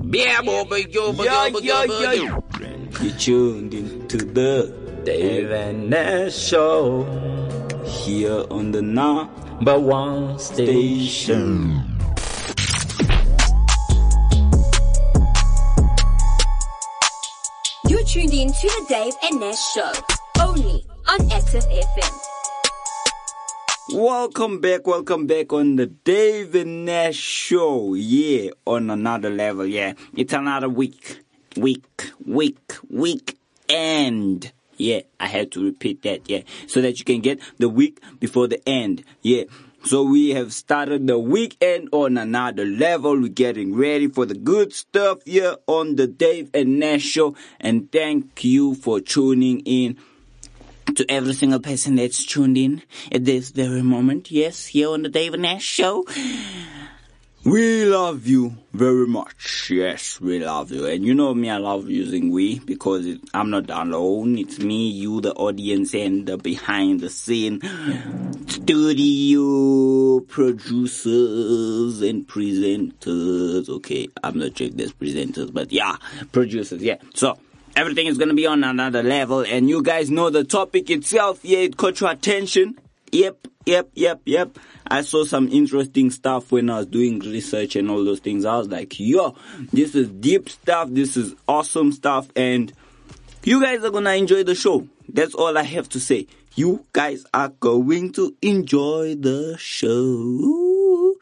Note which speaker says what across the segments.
Speaker 1: You tuned into the Dave and Nash Show here on the number one station.
Speaker 2: You're tuned in to the Dave and Nash Show, only on Active FM.
Speaker 1: Welcome back on the Dave and Nash Show. Yeah, on another level. Yeah, it's another weekend. Yeah, I had to repeat that. Yeah, so that you can get the week before the end. Yeah. So we have started the weekend on another level. We're getting ready for the good stuff here on the Dave and Nash Show. And thank you for tuning in. To every single person that's tuned in at this very moment, yes, here on the Dave and Nash Show, we love you very much. Yes, we love you. And you know me, I love using we because I'm not alone. It's me, you, the audience, and the behind the scene studio producers and presenters. Okay, I'm not sure if there's presenters, but yeah, producers, yeah. So, everything is going to be on another level, and you guys know the topic itself. Yeah, it caught your attention. Yep. I saw some interesting stuff when I was doing research and all those things. I was like, yo, this is deep stuff. This is awesome stuff, and you guys are going to enjoy the show. That's all I have to say. You guys are going to enjoy the show.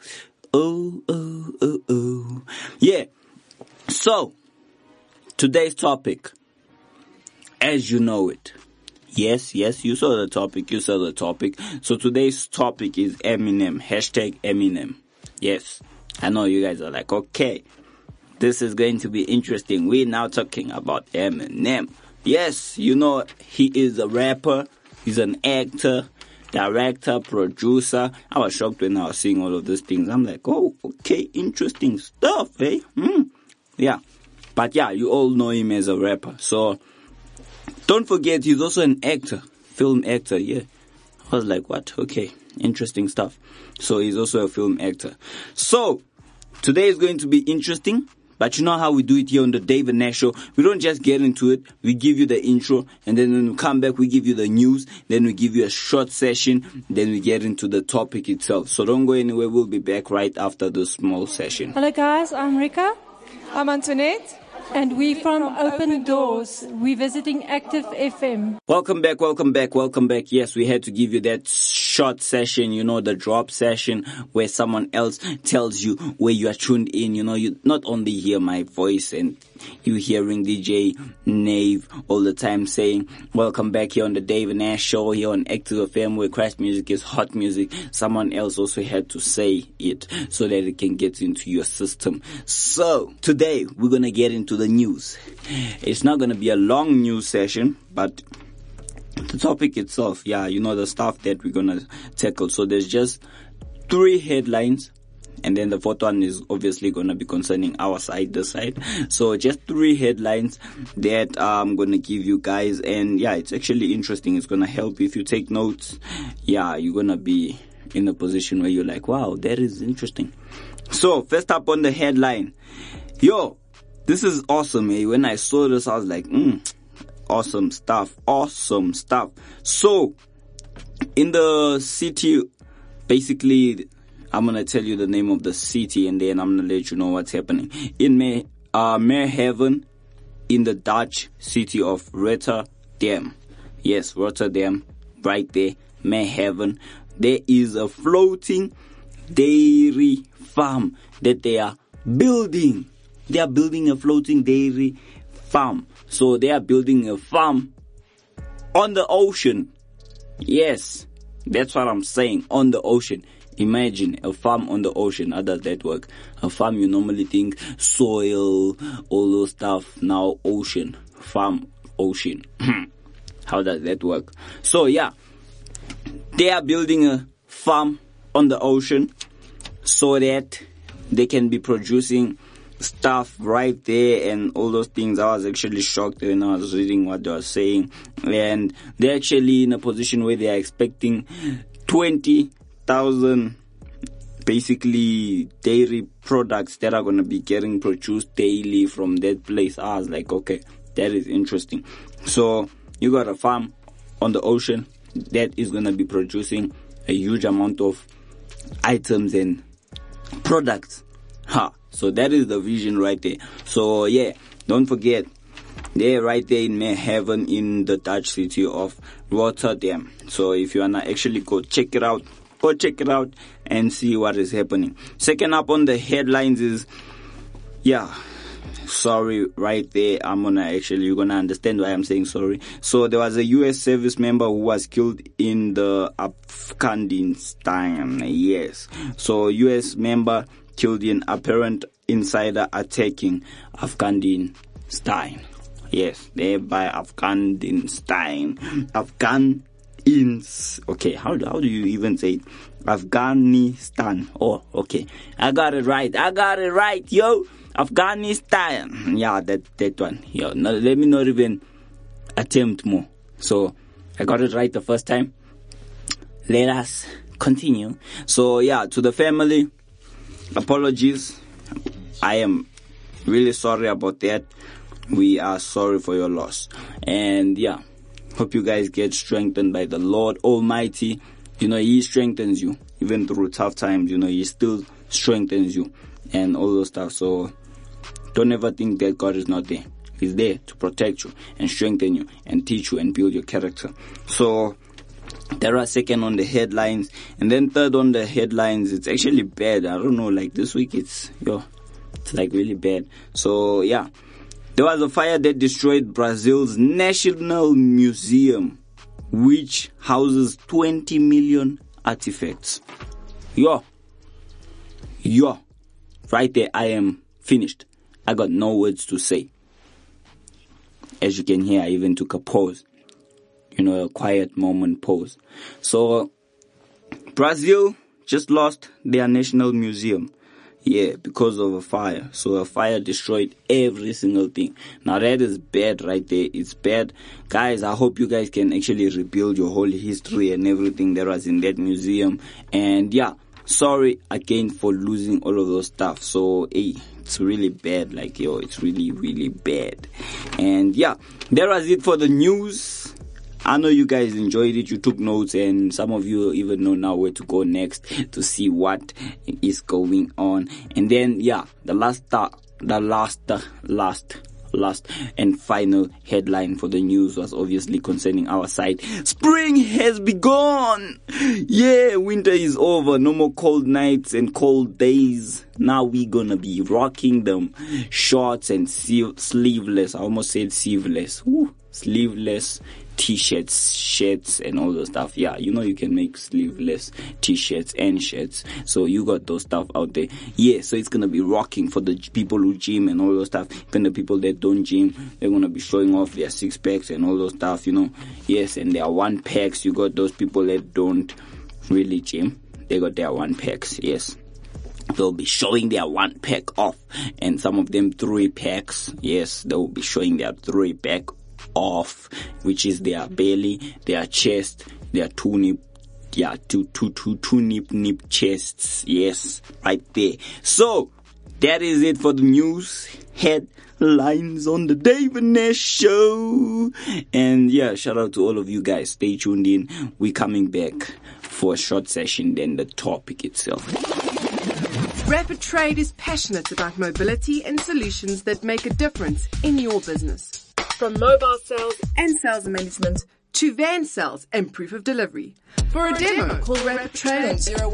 Speaker 1: Oh. Yeah. So, today's topic, as you know it. Yes, you saw the topic. So today's topic is Eminem. #Eminem. Yes, I know you guys are like, okay, this is going to be interesting. We're now talking about Eminem. Yes, you know, he is a rapper. He's an actor, director, producer. I was shocked when I was seeing all of these things. I'm like, oh, okay, interesting stuff, eh? Yeah. But yeah, you all know him as a rapper. So, don't forget, he's also an actor, film actor, yeah. I was like, what? Okay, interesting stuff. So, he's also a film actor. So, today is going to be interesting, but you know how we do it here on the Dave and Nash Show. We don't just get into it. We give you the intro, and then when we come back, we give you the news. Then we give you a short session. Then we get into the topic itself. So, don't go anywhere. We'll be back right after the small session.
Speaker 3: Hello, guys. I'm Rika.
Speaker 4: I'm Antoinette.
Speaker 3: And we from Open Doors. We're visiting Active FM.
Speaker 1: Welcome back. Yes, we had to give you that short session, you know, the drop session where someone else tells you where you are tuned in. You know, you not only hear my voice and you hearing DJ Nave all the time saying, welcome back here on the Dave and Nash Show here on Active FM where Christ music is hot music. Someone else also had to say it so that it can get into your system. So, today we're going to get into the news. It's not going to be a long news session, but the topic itself, yeah, you know, the stuff that we're going to tackle. So there's just 3 headlines. And then the fourth one is obviously going to be concerning our side, the side. So just 3 headlines that I'm going to give you guys. And yeah, it's actually interesting. It's going to help if you take notes. Yeah, you're going to be in a position where you're like, wow, that is interesting. So first up on the headline. Yo, this is awesome, eh? When I saw this, I was like, awesome stuff. So in the city, basically, I'm going to tell you the name of the city and then I'm going to let you know what's happening. In Meerhaven, in the Dutch city of Rotterdam. Yes, Rotterdam, right there, Meerhaven. There is a floating dairy farm that they are building. They are building a floating dairy farm. So they are building a farm on the ocean. Yes, that's what I'm saying, on the ocean. Imagine a farm on the ocean. How does that work? A farm, you normally think soil, all those stuff. Now ocean, farm, ocean. How does that work? So yeah, they are building a farm on the ocean so that they can be producing stuff right there and all those things. I was actually shocked when I was reading what they were saying. And they're actually in a position where they are expecting 20,000 basically dairy products that are going to be getting produced daily from that place. I was like, okay, that is interesting. So you got a farm on the ocean that is going to be producing a huge amount of items and products. So that is the vision right there. So yeah, don't forget, they're right there in Heaven in the Dutch city of Rotterdam. So if you wanna actually go check it out and see what is happening. Second up on the headlines is, sorry right there. You're gonna understand why I'm saying sorry. So there was a US service member who was killed in the Afghanistan. Yes. So US member killed in apparent insider attacking Afghanistan. Yes, there by Afghanistan. Okay, how do you even say it? Afghanistan. Oh, okay. I got it right, yo. Afghanistan. Yeah, that one. Yo, no, let me not even attempt more. So, I got it right the first time. Let us continue. So, yeah, to the family, apologies. I am really sorry about that. We are sorry for your loss. And yeah, hope you guys get strengthened by the Lord Almighty. He strengthens you. Even through tough times, He still strengthens you and all those stuff. So don't ever think that God is not there. He's there to protect you and strengthen you and teach you and build your character. So there are second on the headlines. And then third on the headlines, it's actually bad. I don't know, like this week it's like really bad. So yeah. There was a fire that destroyed Brazil's National Museum, which houses 20 million artifacts. Right there, I am finished. I got no words to say. As you can hear, I even took a pause. A quiet moment pause. So, Brazil just lost their National Museum. Yeah, because of a fire. So a fire destroyed every single thing. Now that is bad right there. It's bad. Guys, I hope you guys can actually rebuild your whole history and everything that was in that museum. And yeah, sorry again for losing all of those stuff. So, it's really bad. It's really, really bad. And yeah, that was it for the news. I know you guys enjoyed it, you took notes, and some of you even know now where to go next to see what is going on. And then, yeah, the last and final headline for the news was obviously concerning our side. Spring has begun! Yeah, winter is over. No more cold nights and cold days. Now we're gonna be rocking them shorts and sleeveless. I almost said sleeveless. Sleeveless t-shirts, shirts, and all those stuff. Yeah, you can make sleeveless t-shirts and shirts. So you got those stuff out there. Yeah, so it's gonna be rocking for the people who gym and all those stuff. Even the people that don't gym, they're gonna be showing off their six packs and all those stuff, Yes, and their one packs. You got those people that don't really gym. They got their one packs. Yes. They'll be showing their one pack off. And some of them 3 packs. Yes, they'll be showing their 3 pack off, which is their belly, their chest, their two nip chests. Yes, right there. So that is it for the news headlines on the David Nash Show. And yeah, shout out to all of you guys. Stay tuned in. We're coming back for a short session, then the topic itself.
Speaker 4: Rapid Trade is passionate about mobility and solutions that make a difference in your business. From mobile sales and sales management to van sales and proof of delivery. For a demo, call Rapid Trade on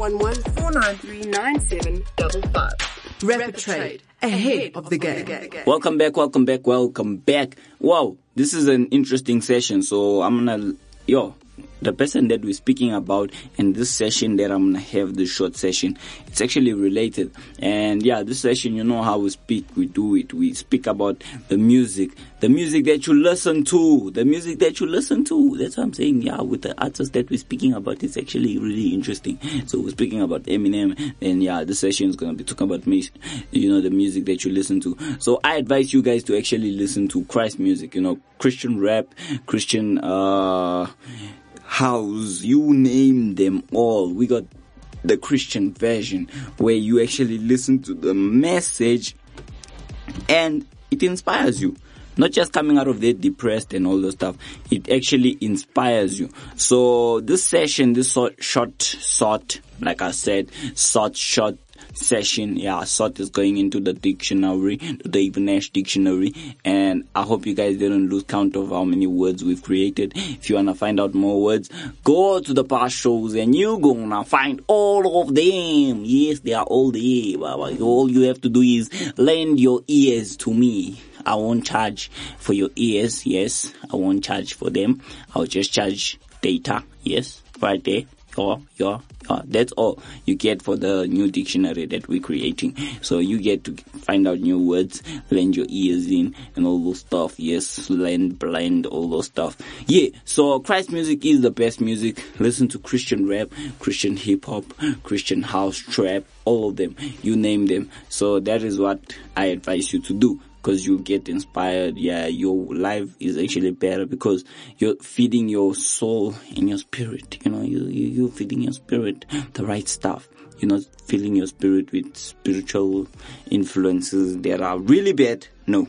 Speaker 4: 011-493-9755. Rapid Trade, ahead of the game.
Speaker 1: Welcome back. Wow, this is an interesting session. So I'm gonna, the person that we're speaking about in this session that I'm going to have, the short session, it's actually related. And yeah, this session, you know how we speak, we do it. We speak about the music that you listen to, That's what I'm saying. Yeah, with the artists that we're speaking about, it's actually really interesting. So we're speaking about Eminem, and yeah, this session is going to be talking about me, the music that you listen to. So I advise you guys to actually listen to Christ music, Christian rap, Christian, house, you name them all. We got the Christian version, where you actually listen to the message and it inspires you. Not just coming out of there depressed and all those stuff. It actually inspires you. So this session, this short, like I said, short session, short is going into the dictionary, the Dave Nash dictionary, and I hope you guys didn't lose count of how many words we've created. If you wanna find out more words, go to the past shows and you're gonna find all of them. Yes, they are all there. All you have to do is lend your ears to me. I won't charge for your ears, yes. I won't charge for them. I'll just charge data, yes, right there. That's all you get for the new dictionary that we're creating. So you get to find out new words, lend your ears in, and all those stuff. Yes, blend, all those stuff. Yeah, so Christ music is the best music. Listen to Christian rap, Christian hip hop, Christian house, trap, all of them. You name them. So that is what I advise you to do. Because you get inspired, your life is actually better because you're feeding your soul and your spirit. You're feeding your spirit the right stuff. You're not filling your spirit with spiritual influences that are really bad. No.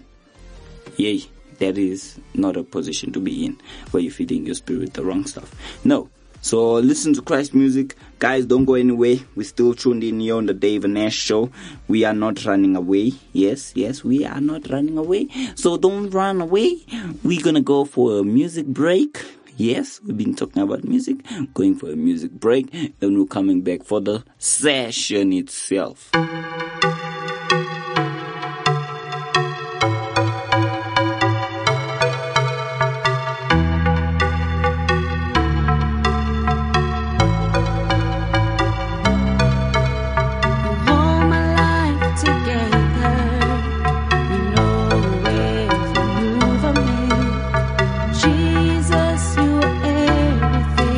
Speaker 1: That is not a position to be in where you're feeding your spirit the wrong stuff. No. So listen to Christ music. Guys, don't go anywhere. We're still tuned in here on the Dave and Nash show. We are not running away. Yes, we are not running away. So don't run away. We're gonna go for a music break. Yes, we've been talking about music. Going for a music break. Then we're coming back for the session itself.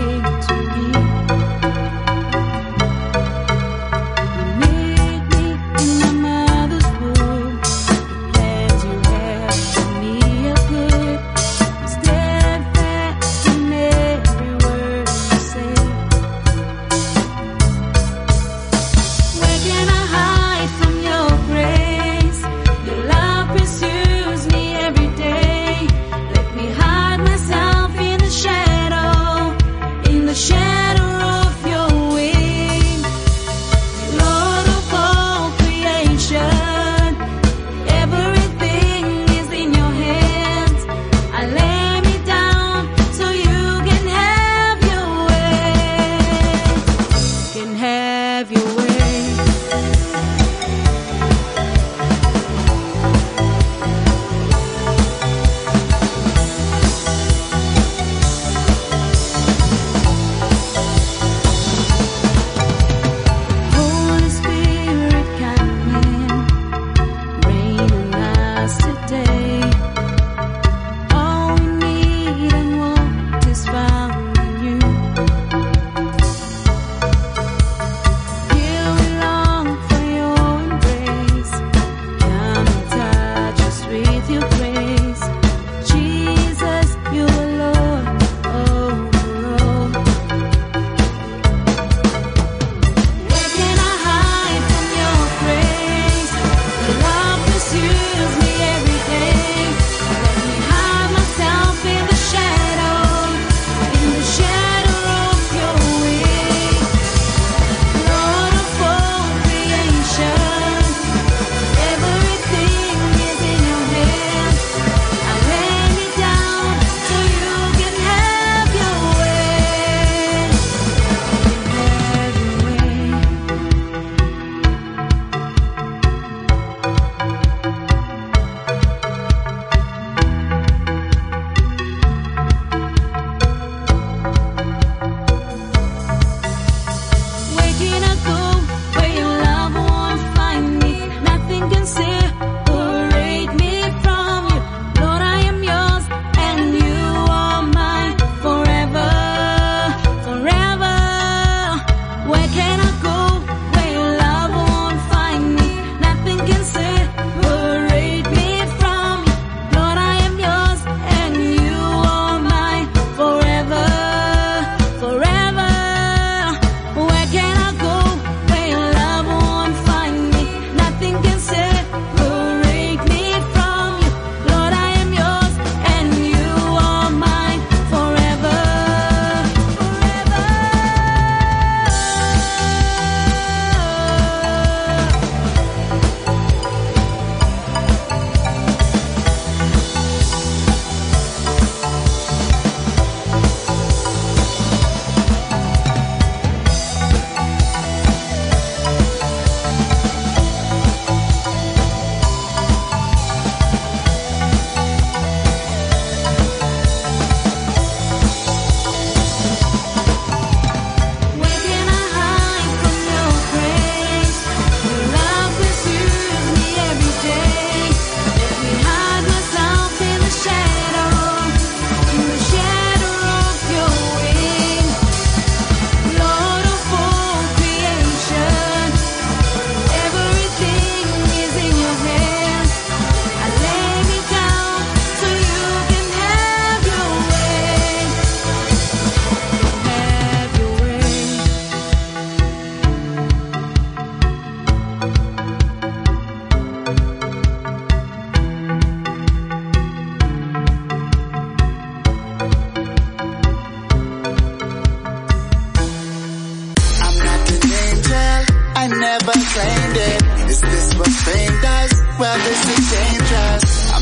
Speaker 5: Me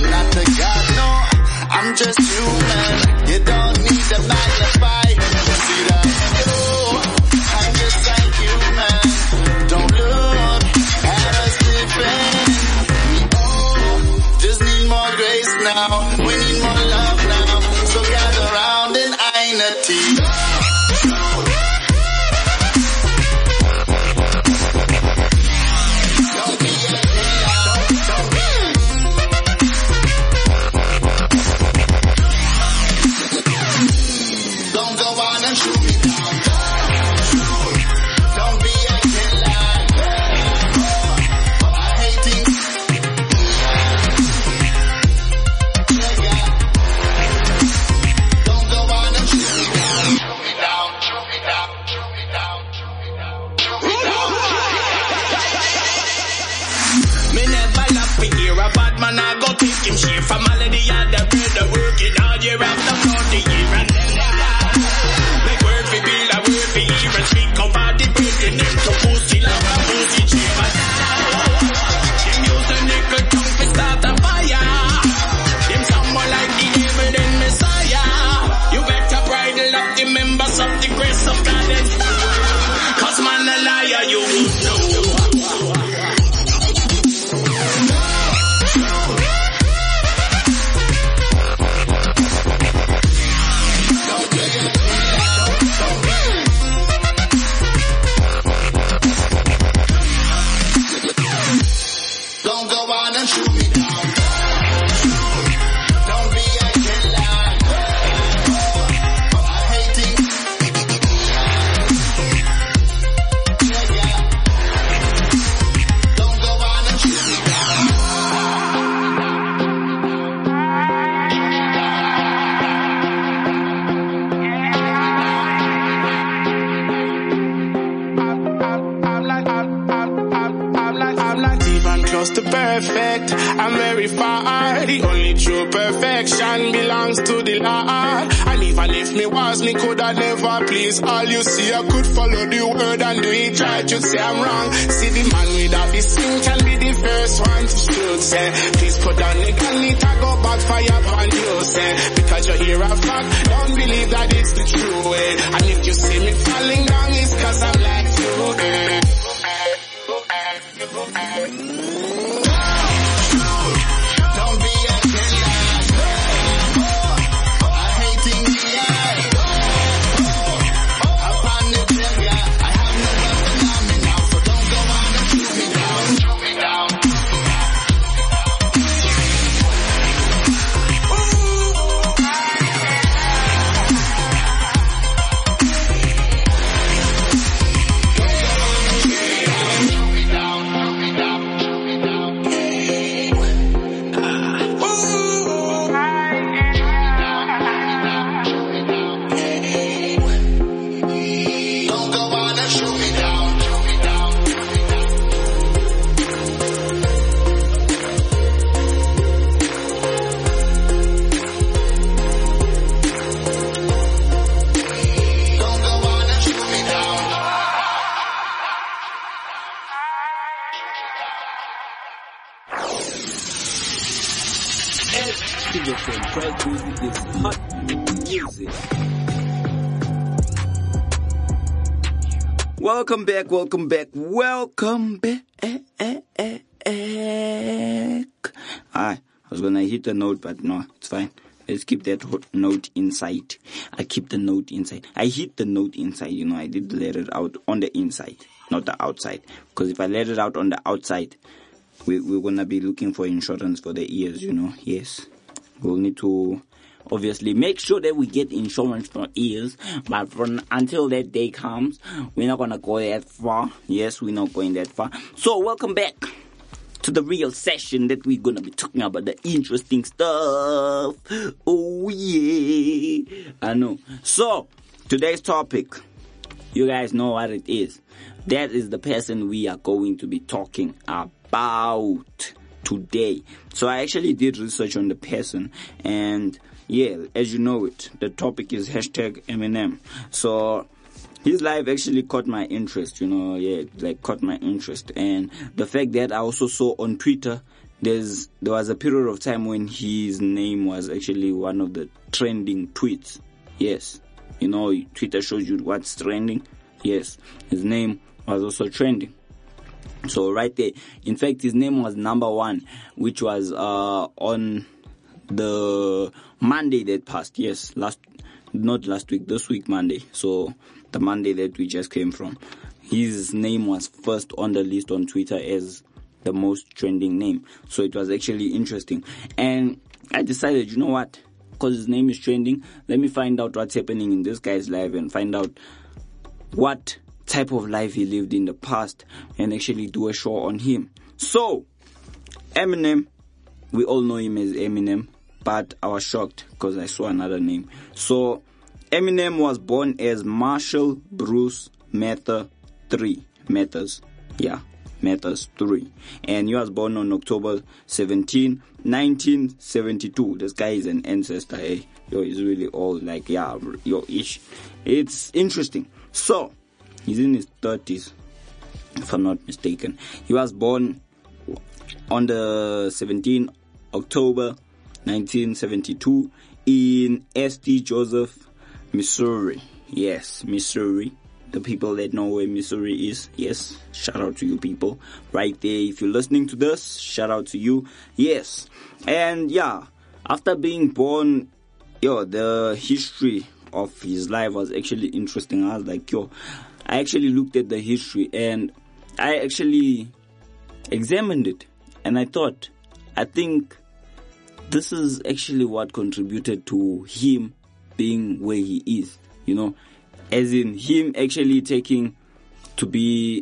Speaker 5: not a god, no. I'm just human. You don't need to magnify. See that? Oh, I'm just like human. Don't look at us different. Oh, just need more grace now. We need more love now. So gather round in unity.
Speaker 6: close to perfect. I'm very far. The only true perfection belongs to the Lord. And even if me was, me coulda never please all. You see, I could follow the word and do it right. You say I'm wrong. See, the man without his sin can be the first one to shoot. Say, please put down the gun, it a go backfire upon you. Say, because you hear a fact, don't believe that it's the true way. And if you see me falling down, it's cause I'm like you. Don't be a killer. I hate in the eye. Upon the trigger, I have no weapon on me now, so don't go on and shoot me down. Shoot me down.
Speaker 1: Welcome back. I was gonna hit the note, but no, it's fine. Let's keep that note inside. I keep the note inside. I hit the note inside, I did let it out on the inside, not the outside. Because if I let it out on the outside, we're gonna be looking for insurance for the ears, Yes. We'll need to obviously make sure that we get insurance for ears, but until that day comes, we're not gonna go that far. Yes, we're not going that far. So welcome back to the real session that we're gonna be talking about the interesting stuff. Oh yeah, I know. So today's topic, you guys know what it is. That is the person we are going to be talking about today. So I actually did research on the person, and yeah, as you know it, the topic is #Eminem. So his life actually caught my interest, caught my interest. And the fact that I also saw on Twitter there was a period of time when his name was actually one of the trending tweets. Yes. You know, Twitter shows you what's trending. Yes. His name was also trending. So right there. In fact, his name was number 1, which was on the Monday that passed. Yes. Not last week, this week Monday. So the Monday that we just came from. His name was first on the list on Twitter as the most trending name. So it was actually interesting. And I decided, you know what? Because his name is trending, let me find out what's happening in this guy's life and find out what type of life he lived in the past and actually do a show on him. So, Eminem, we all know him as Eminem, but I was shocked because I saw another name. So, Eminem was born as Marshall Bruce Mather III. Mathers. Yeah. Mathers 3. And he was born on October 17, 1972. This guy is an ancestor, eh? Yo, he's really old, like, yeah, yo-ish. It's interesting. So, he's in his 30s, if I'm not mistaken. He was born on the 17th October 1972 in St. Joseph, Missouri. Yes, Missouri. The people that know where Missouri is, yes, shout out to you people right there. If you're listening to this, shout out to you. Yes. And yeah, after being born, the history of his life was actually interesting. I was like, I actually looked at the history and I actually examined it. And I think this is actually what contributed to him being where he is, you know. As in him actually taking to be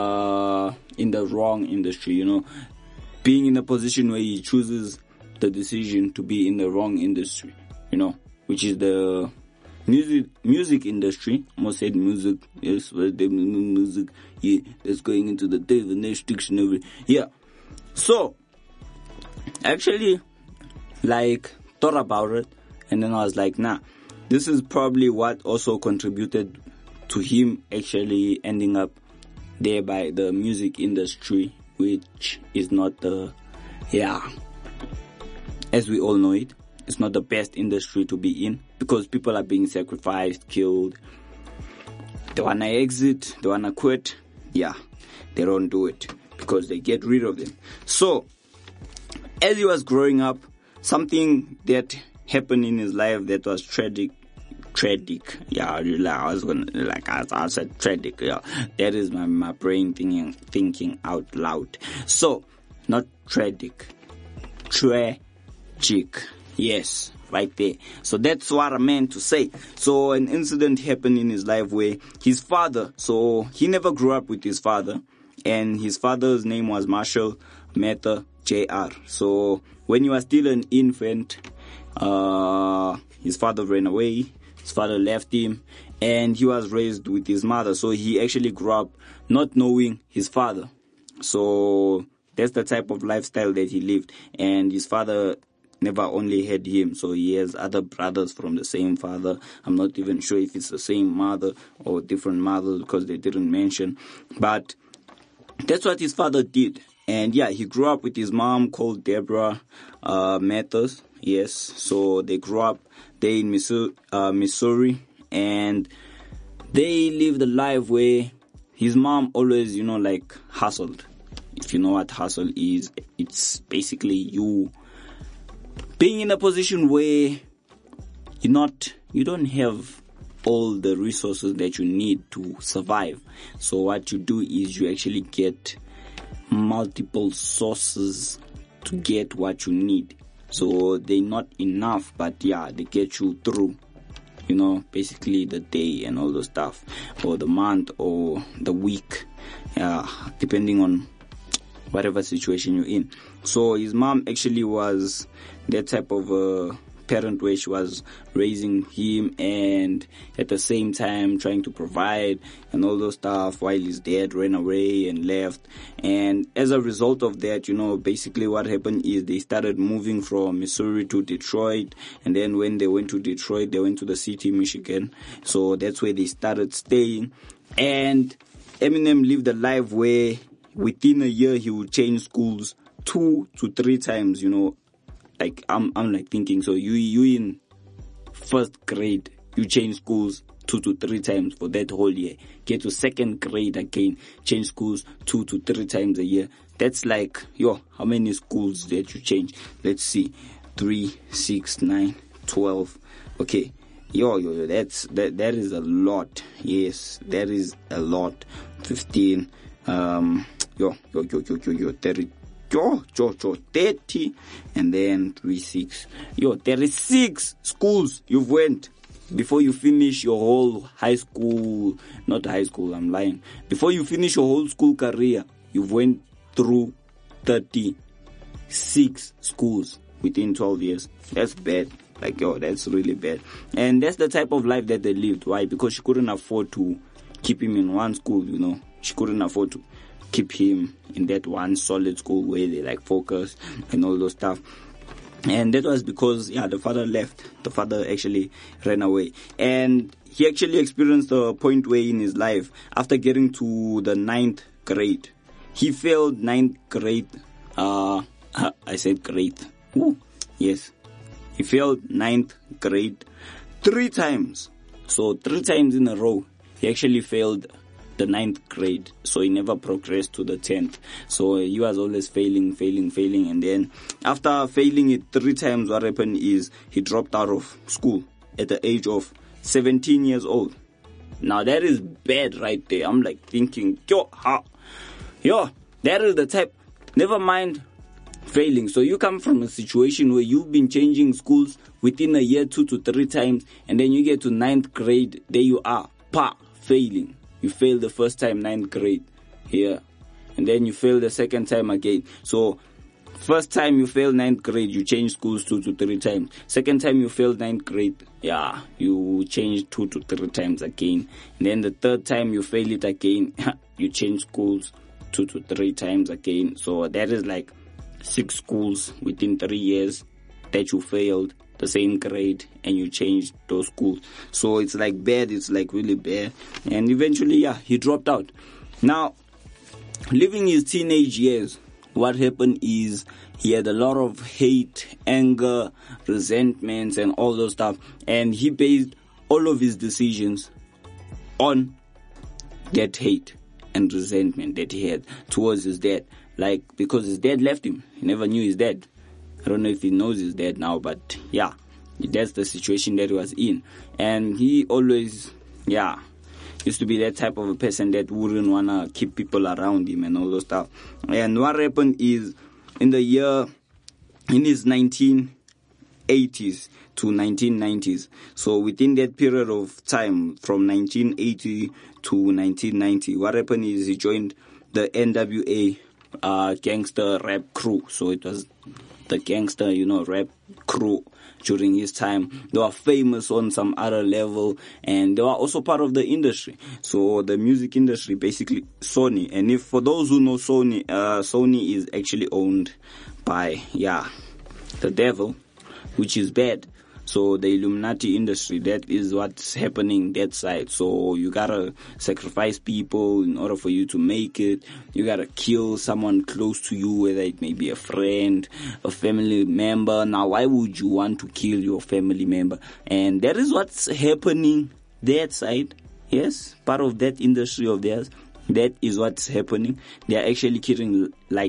Speaker 1: in the wrong industry, you know, being in a position where he chooses the decision to be in the wrong industry, you know, which is the music industry. Almost said music, yes, the music, yeah, that's going into the next dictionary. Yeah. So, actually, thought about it, and then I was like, nah. This is probably what also contributed to him actually ending up there by the music industry, which is not as we all know it, it's not the best industry to be in because people are being sacrificed, killed. They wanna exit, they wanna quit. Yeah, they don't do it because they get rid of them. So, as he was growing up, something that happened in his life that was tragic. Yeah, I said tragic. Yeah, that is my brain thinking out loud. So, not tragic, tragic. Yes, right there. So that's what I meant to say. So an incident happened in his life where his father. So he never grew up with his father, and his father's name was Marshall Mather Jr. So when he was still an infant, his father ran away. His father left him, and he was raised with his mother. So he actually grew up not knowing his father. So that's the type of lifestyle that he lived. And his father never only had him, so he has other brothers from the same father. I'm not even sure if it's the same mother or different mothers because they didn't mention. But that's what his father did. And yeah, he grew up with his mom called Deborah Mathers. Yes, so they grew up there in Missouri, and they lived a life where his mom always, hustled. If you know what hustle is, it's basically you being in a position where you don't have all the resources that you need to survive. So what you do is you actually get multiple sources to get what you need. So they're not enough, but yeah, they get you through, basically the day and all the stuff, or the month or the week, depending on whatever situation you're in. So his mom actually was that type of parent where she was raising him and at the same time trying to provide and all those stuff while his dad ran away and left. And as a result of that, basically what happened is they started moving from Missouri to Detroit, and then when they went to Detroit, they went to the city, Michigan. So that's where they started staying. And Eminem lived a life where within a year he would change schools 2 to 3 times, you know, like I'm like thinking, so you in first grade, you change schools 2 to 3 times for that whole year. Get to second grade again, change schools 2 to 3 times a year. That's like, how many schools that you change? Let's see, 3, 6, 9, 12. Okay, that is a lot. Yes, that is a lot. 15, 30, 30, and then 3, 6. 36 schools you've went before you finish your whole high school. Not high school, I'm lying. Before you finish your whole school career, you've went through 36 schools within 12 years. That's bad. Like, that's really bad. And that's the type of life that they lived. Why? Because she couldn't afford to keep him in one school, you know. She couldn't afford to keep him in that one solid school where they like focus and all those stuff. And that was because, the father left. The father actually ran away. And he actually experienced a point where in his life, after getting to the 9th grade, he failed 9th grade. I said grade. Ooh, yes. He failed 9th grade 3 times. So 3 times in a row, he actually failed the 9th grade. So he never progressed to the 10th. So he was always failing. And then after failing it 3 times, what happened is he dropped out of school at the age of 17 years old. Now that is bad right there. I'm like thinking, that is the type, never mind failing. So you come from a situation where you've been changing schools within a year 2 to 3 times, and then you get to 9th grade, there you are, failing. You failed the first time, 9th grade, and then you fail the second time again. So first time you fail 9th grade, you change schools 2 to 3 times. Second time you fail 9th grade, you change 2 to 3 times again. And then the third time you fail it again, you change schools 2 to 3 times again. So that is like 6 schools within 3 years that you failed the same grade and you changed those schools. So it's like bad, it's like really bad. And eventually, he dropped out. Now, living his teenage years, what happened is he had a lot of hate, anger, resentments and all those stuff. And he based all of his decisions on that hate and resentment that he had towards his dad. Like, because his dad left him. He never knew his dad. I don't know if he knows his dad now, but that's the situation that he was in. And he always, used to be that type of a person that wouldn't want to keep people around him and all those stuff. And what happened is, in his 1980s to 1990s, so within that period of time, from 1980 to 1990, what happened is he joined the NWA gangster rap crew. So it was the gangster, rap crew during his time. They were famous on some other level, and they were also part of the industry. So the music industry, basically Sony. And if for those who know Sony, Sony is actually owned by, the devil, which is bad. So the Illuminati industry, that is what's happening that side. So you gotta sacrifice people in order for you to make it. You gotta kill someone close to you, whether it may be a friend, a family member. Now, why would you want to kill your family member? And that is what's happening that side. Yes, part of that industry of theirs. That is what's happening. They are actually killing, they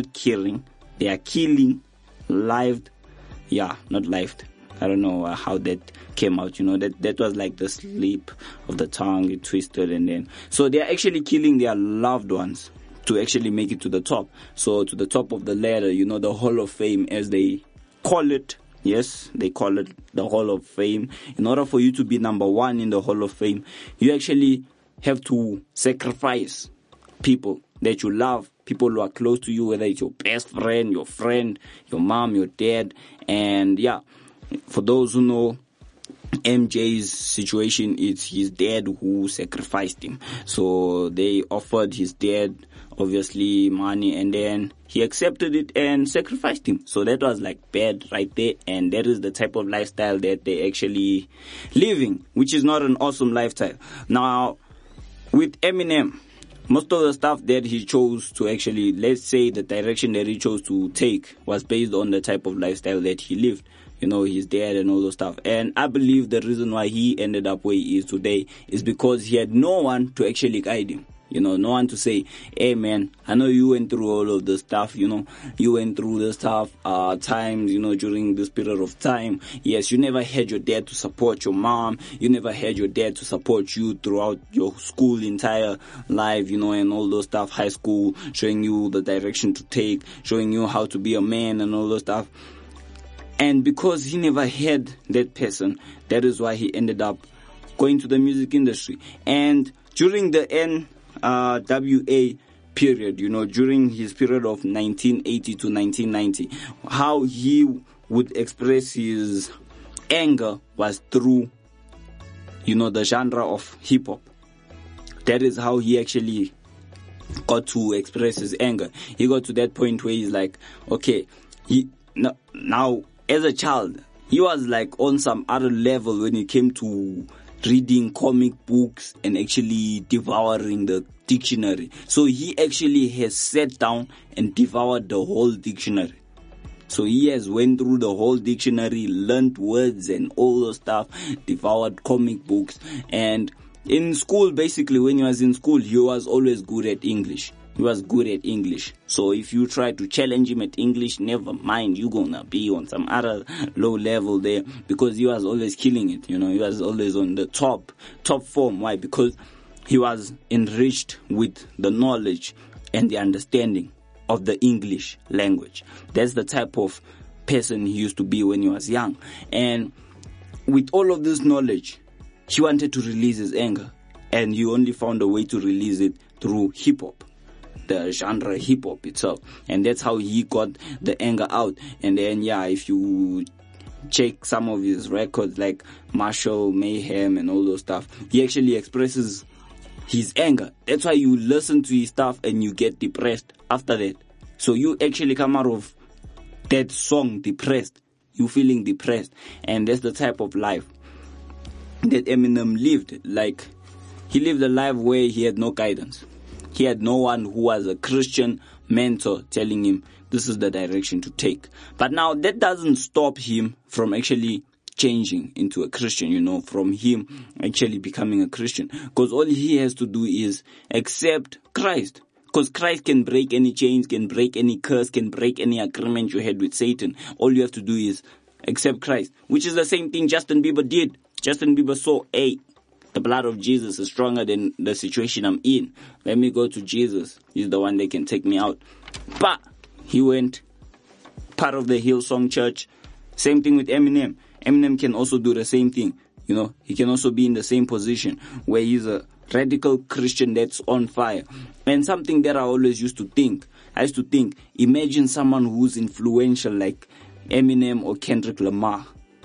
Speaker 1: are killing lived. Not lived. I don't know how that came out, that was like the slip of the tongue, it twisted, and then, so they are actually killing their loved ones to actually make it to the top. So to the top of the ladder, the Hall of Fame, as they call it. Yes, they call it the Hall of Fame. In order for you to be number 1 in the Hall of Fame, you actually have to sacrifice people that you love, people who are close to you, whether it's your best friend, your mom, your dad, and for those who know MJ's situation, it's his dad who sacrificed him. So they offered his dad, obviously, money, and then he accepted it and sacrificed him. So that was like bad right there, and that is the type of lifestyle that they actually living, which is not an awesome lifestyle. Now, with Eminem, most of the stuff that he chose to actually, let's say the direction that he chose to take was based on the type of lifestyle that he lived. You know, his dad and all those stuff. And I believe the reason why he ended up where he is today is because he had no one to actually guide him. You know, no one to say, hey man, I know you went through all of the stuff, you know, you went through the stuff, times, you know, during this period of time. Yes, you never had your dad to support your mom. You never had your dad to support you throughout your school entire life, you know, and all those stuff, high school, showing you the direction to take, showing you how to be a man and all those stuff. And because he never had that person, that is why he ended up going to the music industry. And during the NWA period, you know, during his period of 1980 to 1990, how he would express his anger was through, you know, the genre of hip hop. That is how he actually got to express his anger. He got to that point where he's like, okay, now as a child, he was like on some other level when it came to reading comic books and actually devouring the dictionary. So he actually has sat down and devoured the whole dictionary. So he has went through the whole dictionary, learned words and all those stuff, devoured comic books. And in school, basically, when he was in school, he was always good at English. He was good at English. So if you try to challenge him at English, never mind, you're gonna be on some other low level there, because he was always killing it, you know. He was always on the top form. Why? Because he was enriched with the knowledge and the understanding of the English language. That's the type of person he used to be when he was young. And with all of this knowledge, he wanted to release his anger, and he only found a way to release it through hip-hop, the genre hip-hop itself. And that's how he got the anger out. And then, yeah, if you check some of his records like Marshall, Mayhem and all those stuff, he actually expresses his anger. That's why you listen to his stuff and you get depressed after that. So you actually come out of that song depressed. You feeling depressed. And that's the type of life that Eminem lived. Like, he lived a life where he had no guidance. He had no one who was a Christian mentor telling him this is the direction to take. But now that doesn't stop him from actually changing into a Christian, you know, from him actually becoming a Christian. Because all he has to do is accept Christ. Because Christ can break any chains, can break any curse, can break any agreement you had with Satan. All you have to do is accept Christ, which is the same thing Justin Bieber did. Justin Bieber saw, hey, the blood of Jesus is stronger than the situation I'm in. Let me go to Jesus. He's the one that can take me out. But he went part of the Hillsong Church. Same thing with Eminem. Eminem can also do the same thing. You know, he can also be in the same position where he's a radical Christian that's on fire. And something that I always used to think, imagine someone who's influential like Eminem or Kendrick Lamar.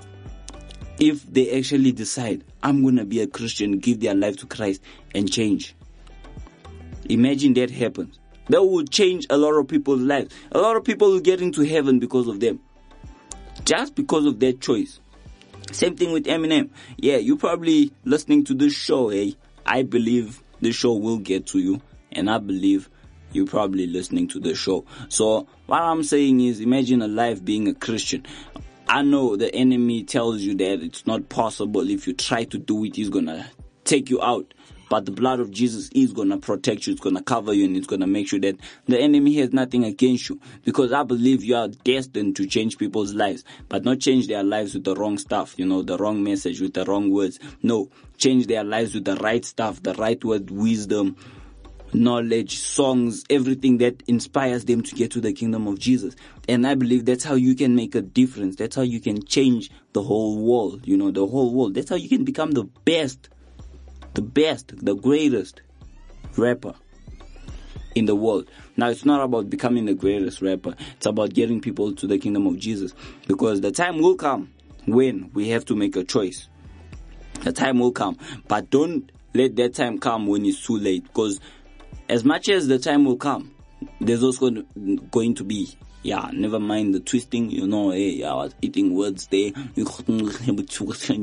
Speaker 1: If they actually decide, I'm going to be a Christian, give their life to Christ and change. Imagine that happens. That will change a lot of people's lives. A lot of people will get into heaven because of them. Just because of their choice. Same thing with Eminem. Yeah, you're probably listening to this show, hey. I believe this show will get to you. And I believe you're probably listening to the show. So what I'm saying is, imagine a life being a Christian. I know the enemy tells you that it's not possible. If you try to do it, he's going to take you out. But the blood of Jesus is going to protect you. It's going to cover you, and it's going to make sure that the enemy has nothing against you. Because I believe you are destined to change people's lives, but not change their lives with the wrong stuff, you know, the wrong message with the wrong words. No, change their lives with the right stuff, the right word, wisdom, knowledge, songs, everything that inspires them to get to the kingdom of Jesus. And I believe that's how you can make a difference. That's how you can change the whole world, you know, the whole world. That's how you can become the best, the greatest rapper in the world. Now, it's not about becoming the greatest rapper. It's about getting people to the kingdom of Jesus. Because the time will come when we have to make a choice. The time will come. But don't let that time come when it's too late. Because as much as the time will come, there's also going to be, never mind the twisting, you know, hey, I was eating words there.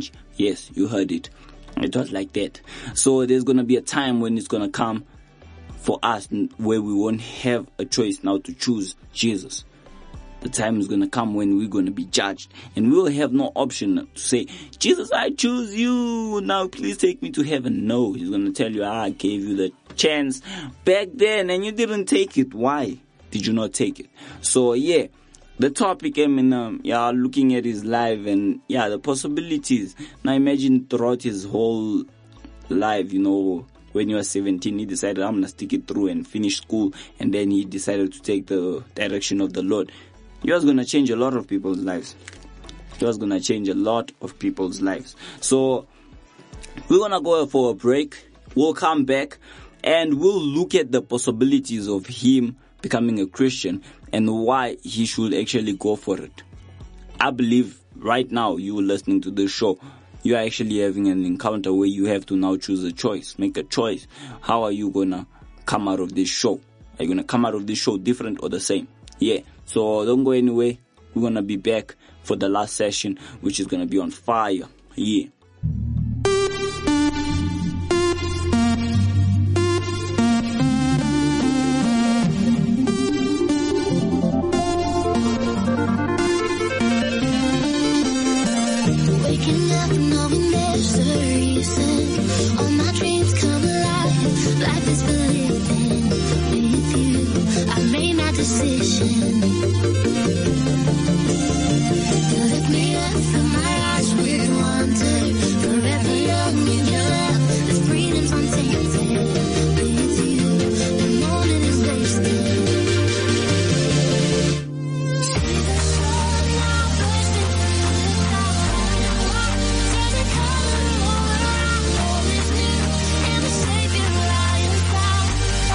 Speaker 1: Yes, you heard it. It was like that. So there's going to be a time when it's going to come for us where we won't have a choice now to choose Jesus. The time is going to come when we're going to be judged, and we will have no option to say, Jesus, I choose you. Now please take me to heaven. No, he's going to tell you, I gave you the chance back then and you didn't take it. Why did you not take it? So yeah, the topic, Eminem, looking at his life and the possibilities. Now imagine throughout his whole life, when he was 17, he decided, I'm going to stick it through and finish school, and then he decided to take the direction of the Lord. He was going to change a lot of people's lives. So we're going to go for a break. We'll come back and we'll look at the possibilities of him becoming a Christian and why he should actually go for it. I believe right now you listening to this show, you are actually having an encounter where you have to now choose a choice, make a choice. How are you going to come out of this show? Are you going to come out of this show different or the same? Yeah. So don't go anywhere. We're going to be back for the last session, which is going to be on fire. Yeah.
Speaker 7: Waking up knowing there's a reason. All my dreams come alive. Life is for living with you. I made my decision. You lift me up from my eyes with wonder. Forever young in your love. There's freedom's untainted with you. The morning is wasted. See the sun now bursting through the clouds. Turn the color all around. All is new. And the Savior I am found.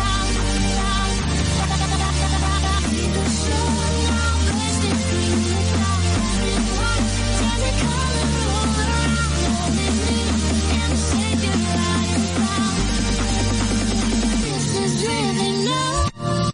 Speaker 7: See the sun now bursting through the clouds. Turn the color all around. All is new. And the Savior I am found. This is living now.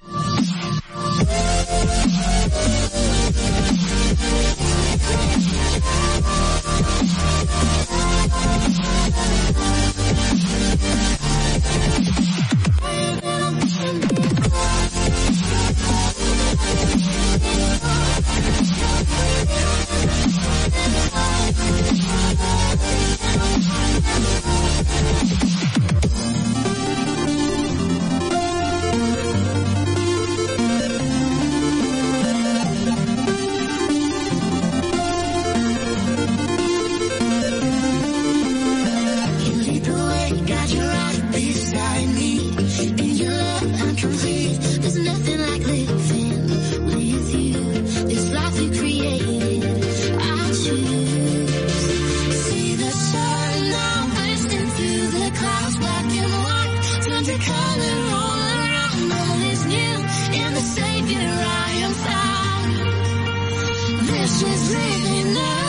Speaker 7: You lead the way, got you right beside me. In your love, I'm complete. There's nothing like living with you. This life we created, I choose. See the sun now bursting through the clouds, black and white, turn to color all around. All is new, in the Savior I am found. This is living now.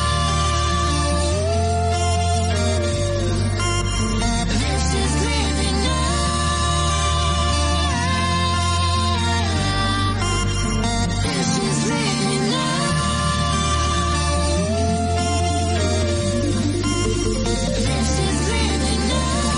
Speaker 7: This is living now. This is living now. This is living now.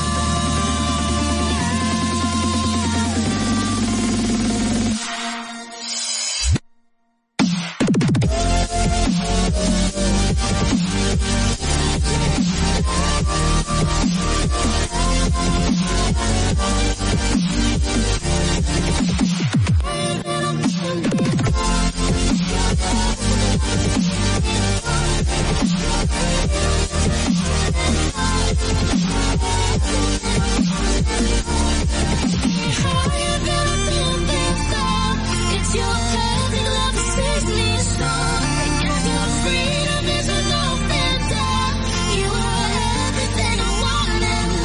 Speaker 7: Higher than I've been before. It's your perfect love that sets me strong. And your freedom is an open door. You are everything I want and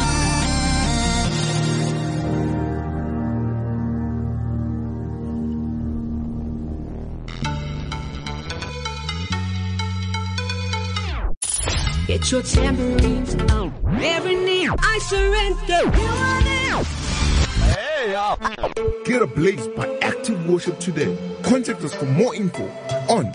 Speaker 7: more.
Speaker 8: Get your tambourines out. Every knee, I surrender. You are there.
Speaker 9: Get ablaze by active worship today. Contact us for more info on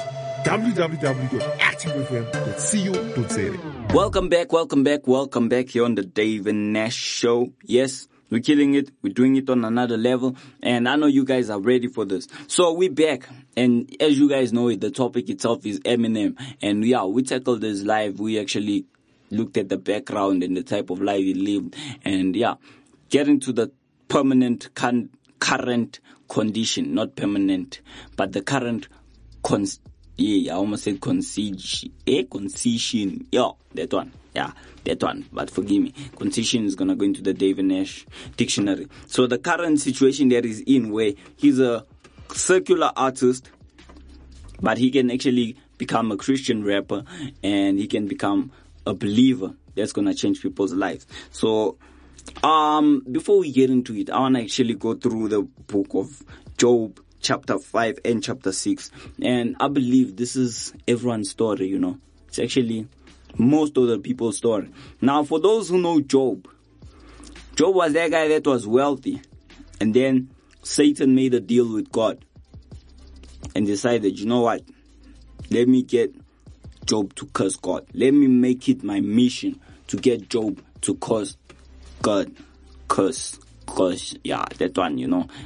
Speaker 9: www.activefm.co.za.
Speaker 1: Welcome back here on the Dave and Nash Show. Yes, We're killing it. We're doing it on another level. And I know you guys are ready for this. So we're back. And as you guys know, the topic itself is Eminem. And yeah, we tackled this live. We actually looked at the background and the type of life he lived. And yeah, getting to the permanent current condition, not permanent, but the current I almost said concession. Yeah, that one. Yeah, that one. But forgive me. Concession is going to go into the David Nash dictionary. So the current situation that is in, where he's a secular artist, but he can actually become a Christian rapper, and he can become a believer that's going to change people's lives. So before we get into it, I want to actually go through the book of Job, chapter 5 and chapter 6. And I believe this is everyone's story, you know. It's actually most of the people's story. Now, for those who know Job was that guy that was wealthy. And then Satan made a deal with God and decided, you know what? Let me get Job to curse God. Let me make it my mission to get Job to curse God. Curse. Yeah, that one, you know.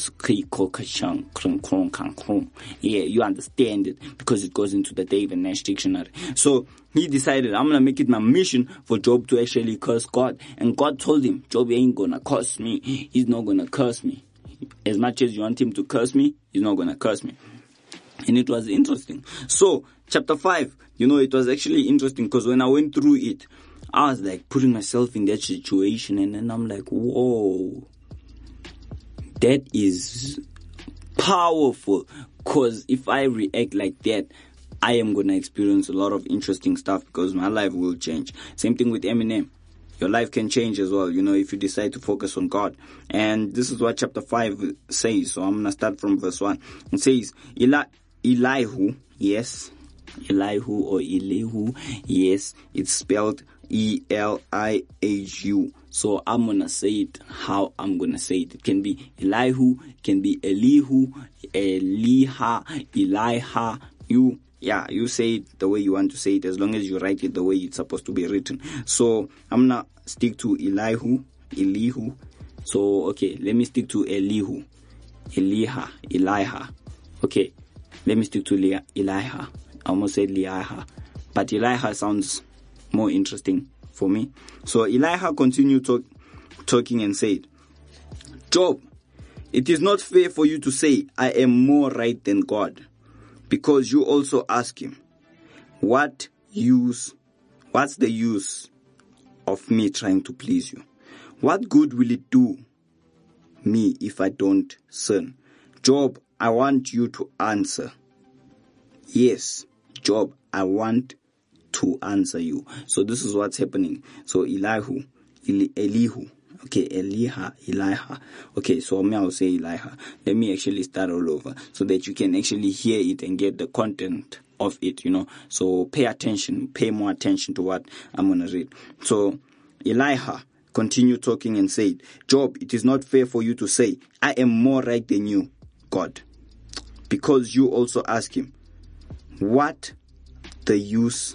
Speaker 1: Yeah, you understand it because it goes into the David Nash dictionary. So he decided, I'm going to make it my mission for Job to actually curse God. And God told him, Job ain't going to curse me. He's not going to curse me. As much as you want him to curse me, he's not going to curse me. And it was interesting. So, chapter 5, you know, it was actually interesting because when I went through it, I was like putting myself in that situation, and then I'm like, whoa, that is powerful. Because if I react like that, I am going to experience a lot of interesting stuff because my life will change. Same thing with Eminem. Your life can change as well, you know, if you decide to focus on God. And this is what chapter 5 says. So I'm going to start from verse 1. It says, Elihu, yes, Elihu or Elihu, yes, it's spelled Elihu. So I'm going to say it how I'm going to say it. It can be Elihu, it can be Elihu, Eliha, Eliha, you say it the way you want to say it, as long as you write it the way it's supposed to be written. So I'm going to stick to Elihu. So, okay, let me stick to Elihu. Eliha. Okay, let me stick to Eliha. I almost said Eliha. But Eliha sounds more interesting for me. So Eliha continued talking and said, Job, it is not fair for you to say, I am more right than God. Because you also ask him, what's the use of me trying to please you? What good will it do me if I don't sin? Job, I want you to answer. Yes, Job, I want to answer you. So this is what's happening. So Elihu. Okay, Eliha. Okay, so I'll say Eliha. Let me actually start all over so that you can actually hear it and get the content of it, you know. So pay more attention to what I'm going to read. So Eliha continued talking and said, Job, it is not fair for you to say, I am more right than you, God. Because you also ask him, what the use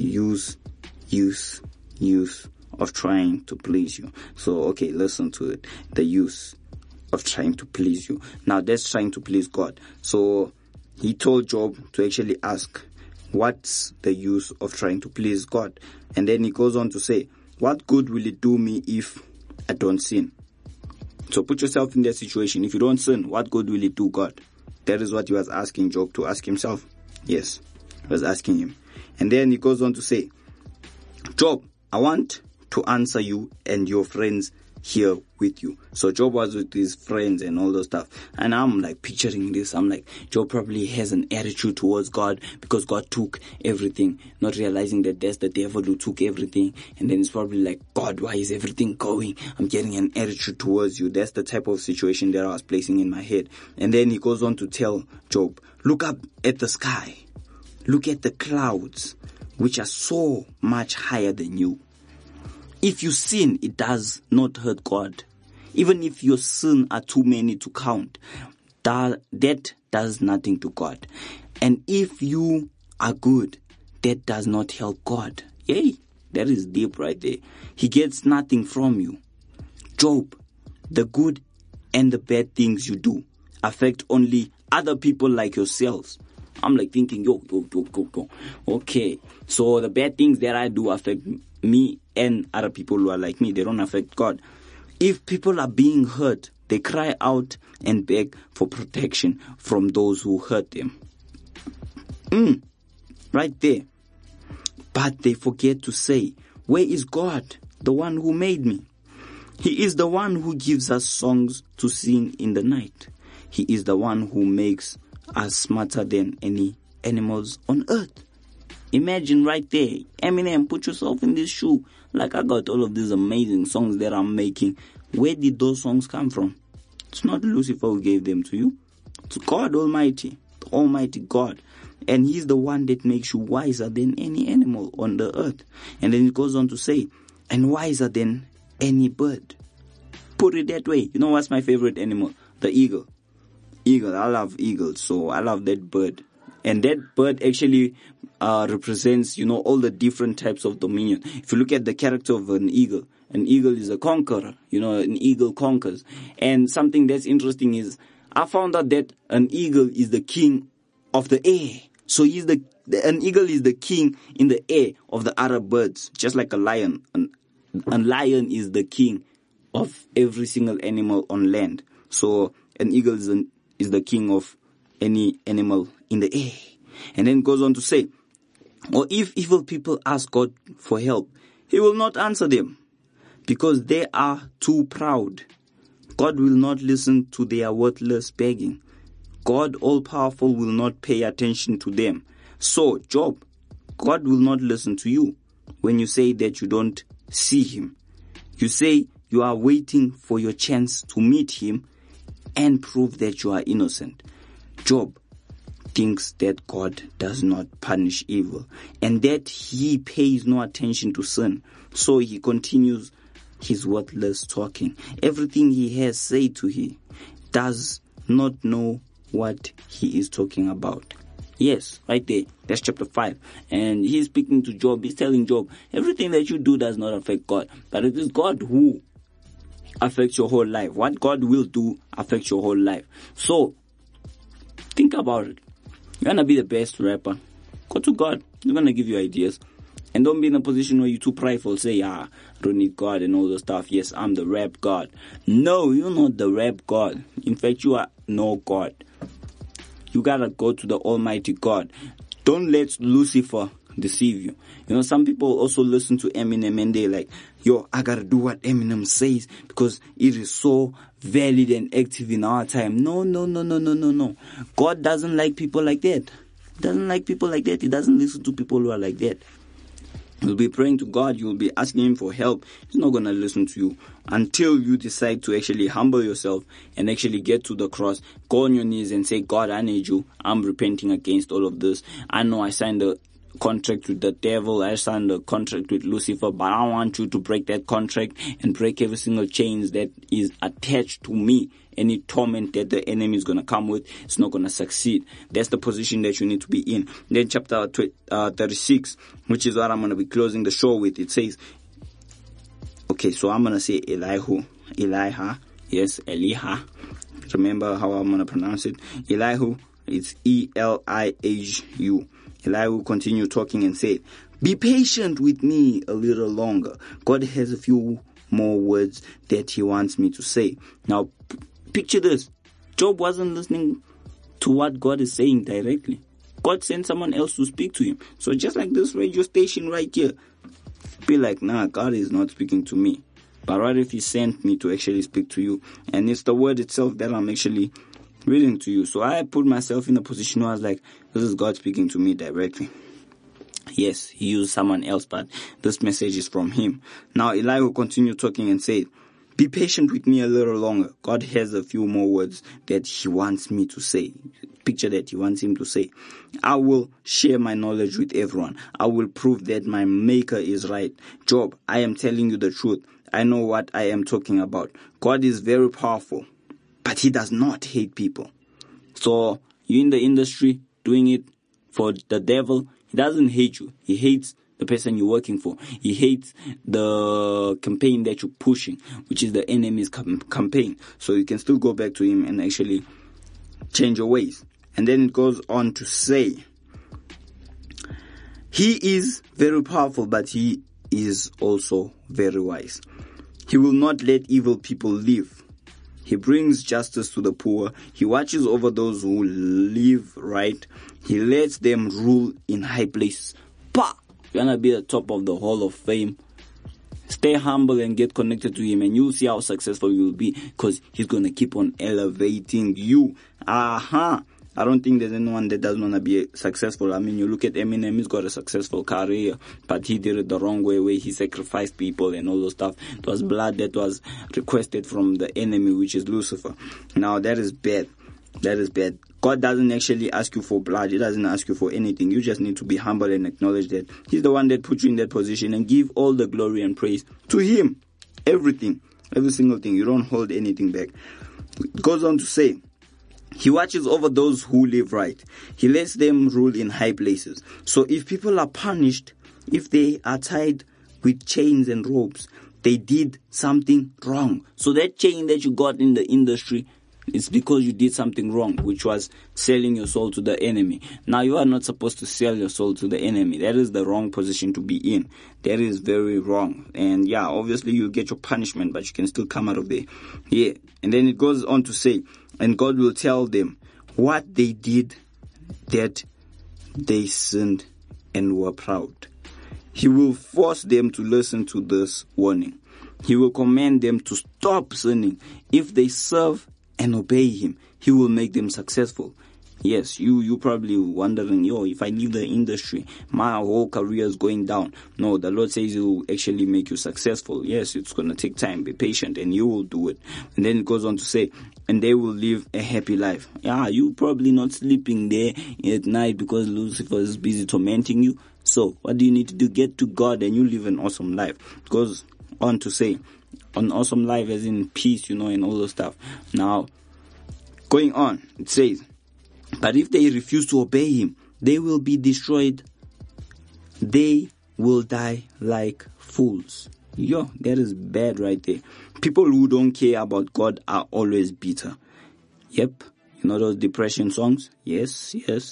Speaker 1: of trying to please you. So, okay, listen to it. The use of trying to please you. Now, that's trying to please God. So, he told Job to actually ask, what's the use of trying to please God? And then he goes on to say, what good will it do me if I don't sin? So, put yourself in that situation. If you don't sin, what good will it do God? That is what he was asking Job to ask himself. Yes, he was asking him. And then he goes on to say, Job, I want to answer you and your friends here with you. So Job was with his friends and all those stuff. And I'm like picturing this. I'm like, Job probably has an attitude towards God because God took everything, not realizing that that's the devil who took everything. And then it's probably like, God, why is everything going? I'm getting an attitude towards you. That's the type of situation that I was placing in my head. And then he goes on to tell Job, look up at the sky. Look at the clouds, which are so much higher than you. If you sin, it does not hurt God. Even if your sins are too many to count, that does nothing to God. And if you are good, that does not help God. Yay, that is deep right there. He gets nothing from you. Job, the good and the bad things you do affect only other people like yourselves. I'm like thinking, yo. Okay, so the bad things that I do affect me and other people who are like me. They don't affect God. If people are being hurt, they cry out and beg for protection from those who hurt them. Right there. But they forget to say, where is God, the one who made me? He is the one who gives us songs to sing in the night. He is the one who makes us smarter than any animals on earth. Imagine right there, Eminem, put yourself in this shoe. Like, I got all of these amazing songs that I'm making. Where did those songs come from? It's not Lucifer who gave them to you. It's God Almighty, the Almighty God. And He's the one that makes you wiser than any animal on the earth. And then it goes on to say, and wiser than any bird. Put it that way. You know what's my favorite animal? The eagle. Eagle. I love eagles, so I love that bird. And that bird actually represents, all the different types of dominion. If you look at the character of an eagle is a conqueror. An eagle conquers. And something that's interesting is, I found out that an eagle is the king of the air. So an eagle is the king in the air of the other birds, just like a lion. A lion is the king of every single animal on land. So an eagle is the king of any animal in the air. And then it goes on to say, or if evil people ask God for help, He will not answer them because they are too proud. God will not listen to their worthless begging. God all-powerful will not pay attention to them. So, Job, God will not listen to you when you say that you don't see Him. You say you are waiting for your chance to meet Him and prove that you are innocent. Job thinks that God does not punish evil and that He pays no attention to sin. So he continues his worthless talking. Everything he has said to He does not know what he is talking about. Yes, right there. That's chapter 5. And he's speaking to Job. He's telling Job, everything that you do does not affect God. But it is God who affects your whole life. What God will do affects your whole life. So, think about it. You want to be the best rapper? Go to God. He's going to give you ideas. And don't be in a position where you're too prideful. Say, I don't need God and all the stuff. Yes, I'm the rap God. No, you're not the rap God. In fact, you are no God. You gotta go to the Almighty God. Don't let Lucifer deceive you. Some people also listen to Eminem and they're like, yo, I gotta do what Eminem says because it is so valid and active in our time. No. God doesn't like people like that. He doesn't like people like that. He doesn't listen to people who are like that. You'll be praying to God. You'll be asking Him for help. He's not going to listen to you until you decide to actually humble yourself and actually get to the cross. Go on your knees and say, God, I need you. I'm repenting against all of this. I know I signed a contract with the devil. I signed a contract with Lucifer, but I want you to break that contract and break every single chains that is attached to me. Any torment that the enemy is going to come with, it's not going to succeed. That's the position that you need to be in. Then chapter 36, which is what I'm going to be closing the show with, it says, okay, so I'm going to say Elihu, yes, Eliha. Remember how I'm going to pronounce it? Elihu, it's Elihu. Elihu continued talking and said, be patient with me a little longer. God has a few more words that He wants me to say. Now, picture this. Job wasn't listening to what God is saying directly. God sent someone else to speak to him. So just like this radio station right here, be like, nah, God is not speaking to me. But what if He sent me to actually speak to you? And it's the word itself that I'm actually reading to you. So I put myself in a position where I was like, this is God speaking to me directly. Yes, He used someone else, but this message is from Him. Now Elihu continued talking and said, be patient with me a little longer. God has a few more words that He wants me to say. Picture that. He wants him to say, I will share my knowledge with everyone. I will prove that my Maker is right. Job, I am telling you the truth. I know what I am talking about. God is very powerful, but He does not hate people. So you're in the industry doing it for the devil. He doesn't hate you. He hates the person you're working for. He hates the campaign that you're pushing, which is the enemy's campaign. So you can still go back to him and actually change your ways. And then it goes on to say, he is very powerful, but he is also very wise. He will not let evil people live. He brings justice to the poor. He watches over those who live right. He lets them rule in high places. Bah! You're going to be at the top of the Hall of Fame. Stay humble and get connected to him, and you'll see how successful you'll be, because he's going to keep on elevating you. I don't think there's anyone that doesn't want to be successful. I mean, you look at Eminem, he's got a successful career, but he did it the wrong way, where he sacrificed people and all those stuff. It was blood that was requested from the enemy, which is Lucifer. Now, that is bad. That is bad. God doesn't actually ask you for blood. He doesn't ask you for anything. You just need to be humble and acknowledge that he's the one that put you in that position, and give all the glory and praise to him. Everything. Every single thing. You don't hold anything back. It goes on to say, he watches over those who live right. He lets them rule in high places. So if people are punished, if they are tied with chains and ropes, they did something wrong. So that chain that you got in the industry, it's because you did something wrong, which was selling your soul to the enemy. Now, you are not supposed to sell your soul to the enemy. That is the wrong position to be in. That is very wrong. And yeah, obviously you get your punishment, but you can still come out of there. Yeah. And then it goes on to say, and God will tell them what they did, that they sinned and were proud. He will force them to listen to this warning. He will command them to stop sinning. If they serve and obey him, he will make them successful. Yes, you probably wondering, if I leave the industry, my whole career is going down. No, the Lord says he will actually make you successful. Yes, it's going to take time. Be patient and you will do it. And then it goes on to say, and they will live a happy life. Yeah, you probably not sleeping there at night because Lucifer is busy tormenting you. So what do you need to do? Get to God and you live an awesome life. It goes on to say, an awesome life as in peace, and all those stuff. Now, going on, it says, but if they refuse to obey him, they will be destroyed. They will die like fools. That is bad right there. People who don't care about God are always bitter. Yep. Those depression songs? Yes.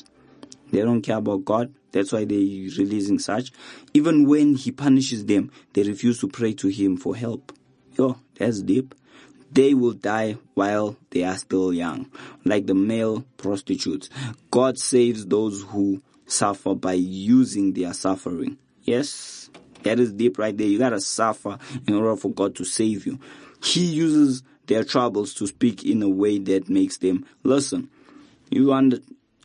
Speaker 1: They don't care about God. That's why they're releasing such. Even when he punishes them, they refuse to pray to him for help. That's deep. They will die while they are still young, like the male prostitutes. God saves those who suffer by using their suffering. Yes, that is deep right there. You gotta suffer in order for God to save you. He uses their troubles to speak in a way that makes them listen. You under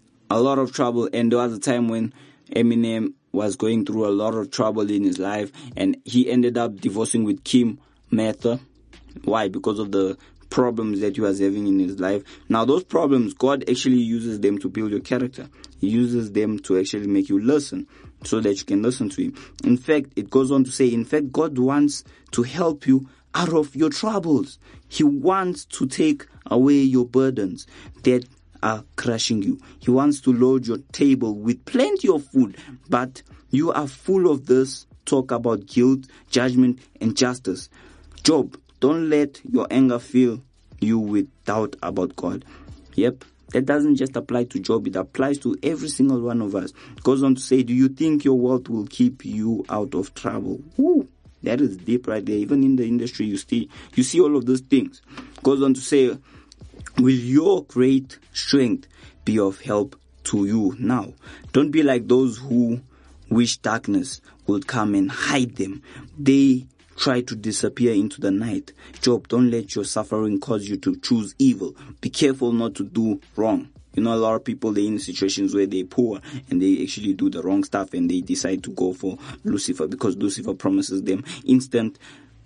Speaker 1: a lot of trouble, and there was a time when Eminem was going through a lot of trouble in his life, and he ended up divorcing with Kim Mather. Why? Because of the problems that he was having in his life. Now, those problems, God actually uses them to build your character. He uses them to actually make you listen, so that you can listen to him. In fact, it goes on to say, God wants to help you out of your troubles. He wants to take away your burdens that are crushing you. He wants to load your table with plenty of food, but you are full of this talk about guilt, judgment, and justice. Job, don't let your anger fill you with doubt about God. Yep, that doesn't just apply to Job. It applies to every single one of us. It goes on to say, do you think your wealth will keep you out of trouble? Woo, that is deep right there. Even in the industry, you see all of those things. It goes on to say, will your great strength be of help to you now? Don't be like those who wish darkness will come and hide them. They try to disappear into the night. Job, don't let your suffering cause you to choose evil. Be careful not to do wrong. A lot of people, they're in situations where they're poor and they actually do the wrong stuff, and they decide to go for Lucifer because Lucifer promises them instant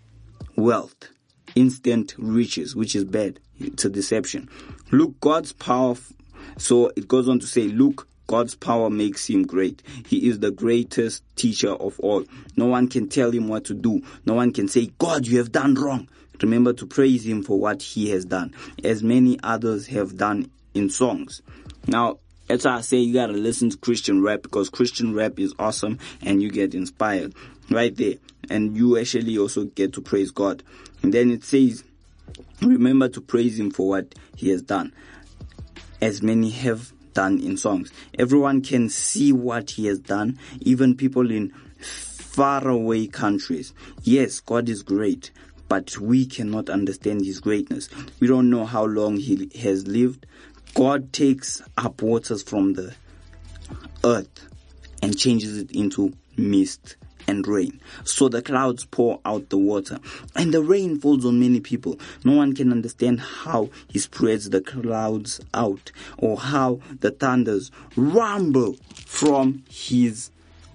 Speaker 1: wealth, instant riches, which is bad. It's a deception. Look, God's power. So it goes on to say, look, God's power makes him great. He is the greatest teacher of all. No one can tell him what to do. No one can say, God, you have done wrong. Remember to praise him for what he has done, as many others have done in songs. Now, That's why I say you gotta listen to Christian rap, because Christian rap is awesome and you get inspired right there. And you actually also get to praise God. And then it says, remember to praise Him for what He has done, as many have done in songs. Everyone can see what He has done, even people in faraway countries. Yes, God is great, but we cannot understand His greatness. We don't know how long He has lived. God takes up waters from the earth and changes it into mist and rain. So the clouds pour out the water and the rain falls on many people. No one can understand how He spreads the clouds out, or how the thunders rumble from His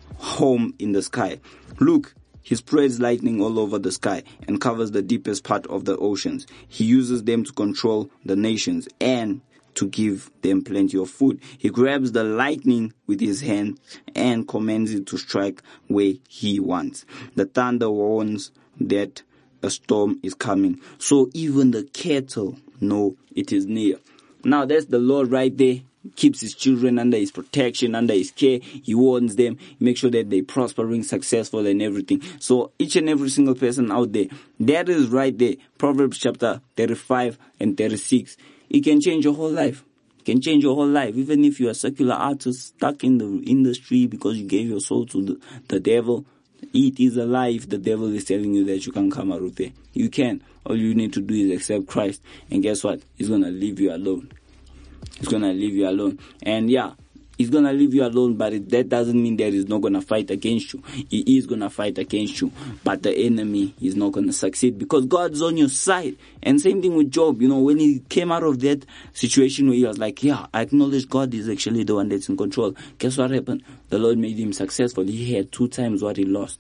Speaker 1: home in the sky. Look, He spreads lightning all over the sky and covers the deepest part of the oceans. He uses them to control the nations and to give them plenty of food. He grabs the lightning with His hand and commands it to strike where He wants. The thunder warns that a storm is coming, so even the cattle know it is near. Now that's the Lord right there. Keeps His children under His protection, under His care. He warns them, make sure that they're prospering, successful and everything. So each and every single person out there, that is right there. Proverbs chapter 35 and 36. It can change your whole life. It can change your whole life. Even if you're a secular artist stuck in the industry because you gave your soul to the devil, it is a lie if the devil is telling you that you can come out of there. You can. All you need to do is accept Christ. And guess what? He's going to leave you alone. He's going to leave you alone. And yeah, He's going to leave you alone, but that doesn't mean that He's not going to fight against you. He is going to fight against you, but the enemy is not going to succeed because God's on your side. And same thing with Job. You know, when he came out of that situation where he was like, yeah, I acknowledge God is actually the one that's in control. Guess what happened? The Lord made him successful. He had 2 times what he lost.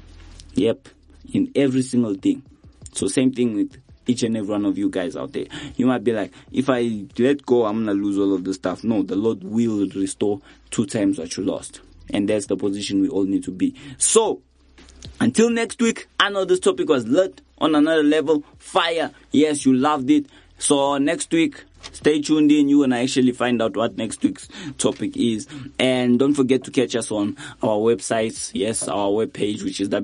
Speaker 1: Yep, in every single thing. So same thing with each and every one of you guys out there. You might be like, if I let go, I'm going to lose all of the stuff. No, the Lord will restore 2 times what you lost. And that's the position we all need to be. So, until next week, I know this topic was lit on another level. Fire. Yes, you loved it. So next week, stay tuned in. You and I actually find out what next week's topic is. And don't forget to catch us on our websites. Yes, our webpage, which is